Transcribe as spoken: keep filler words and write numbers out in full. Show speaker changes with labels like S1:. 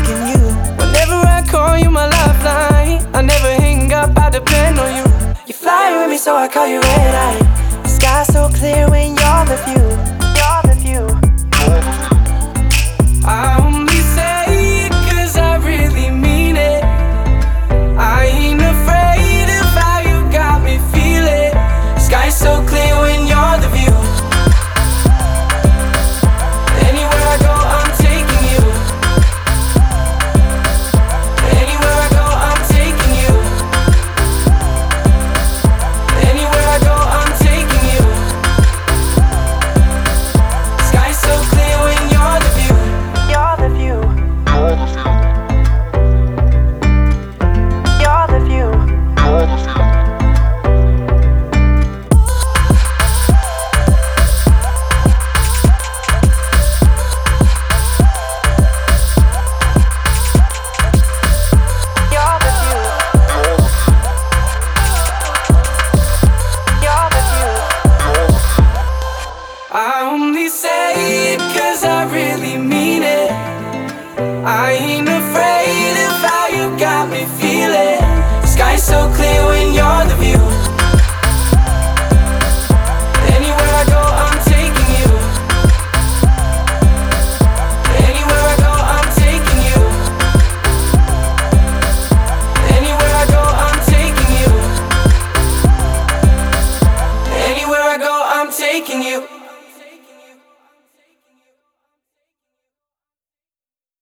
S1: thinking you. Whenever I call you my lifeline, I never hang up, I depend on you. You fly with me, so I call you red eye. The sky's so clear when you're with you.